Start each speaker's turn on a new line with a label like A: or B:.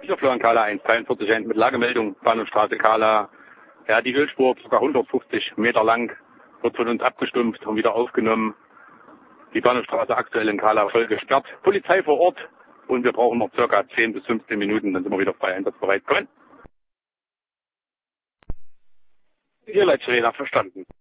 A: Hier Florian Kahler 143 mit Lagemeldung, Bahnhofstraße Kahler. Ja, die Ölspur ca. 150 Meter lang wird von uns abgestumpft und wieder aufgenommen. Die Bahnhofstraße aktuell in Kahler voll gesperrt. Polizei vor Ort und wir brauchen noch ca. 10 bis 15 Minuten, dann sind wir wieder frei einsatzbereit. Kommen.
B: Hier Leitsträger verstanden.